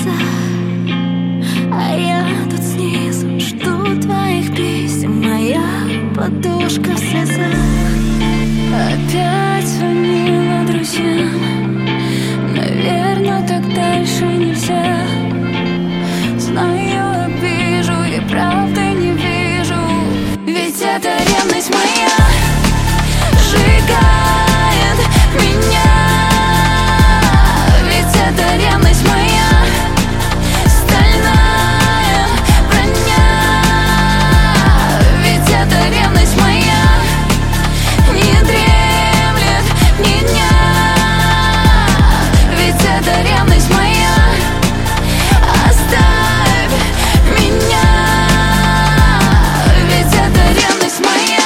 небесах, а я тут снизу жду твоих писем. Моя подушка в слезах. Опять звонила друзьям. Наверное, так дальше нельзя. Знаю, обижу и правды не вижу. Ведь это ревность моя сжигает меня. Ведь это ревность моя, стальная броня. Ведь это ревность моя, не дремлет ни дня. Ведь это ревность моя, оставь меня. Ведь это ревность моя.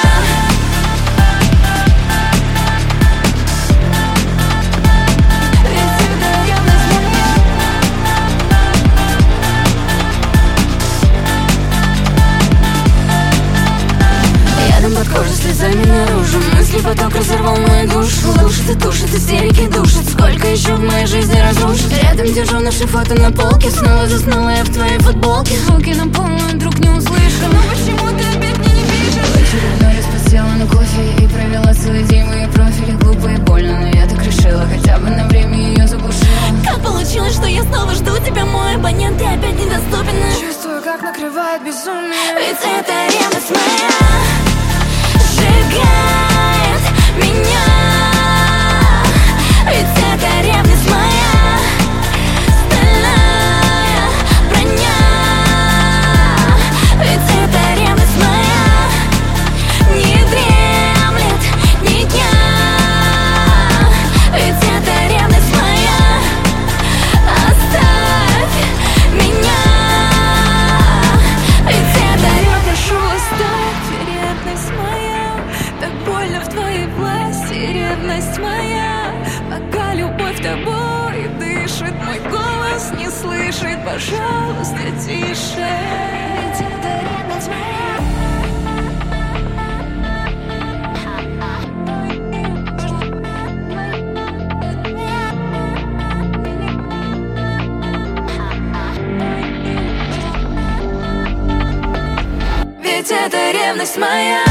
Под кожей слезами наружу. Мысли поток разорвал мою душу. Душит и душит, истерики душит. Сколько еще в моей жизни разрушить. Рядом держу наши фото на полке. Снова заснула я в твоей футболке. Звуки на полную вдруг не услышал. Но почему ты опять мне не пишешь? В очередной раз подсела на кофе и провела целый день в ее профиле. Глупо и больно, но я так решила. Хотя бы на время ее заглушила. Как получилось, что я снова жду тебя? Мой абонент, ты опять недоступен. Чувствую, как накрывает безумие. Ведь это ревность моя сжигает меня. Ведь это ревность моя, стальная броня. Ведь это ревность моя, не дремлет ни дня. Ведь это ревность моя, оставь меня. Ведь это я прошу, оставь ревность моя. Так больно в твоей власти, ревность моя. Пока любовь тобой дышит, мой голос не слышит. Пожалуйста, тише. Ведь это ревность моя. Ведь это ревность моя.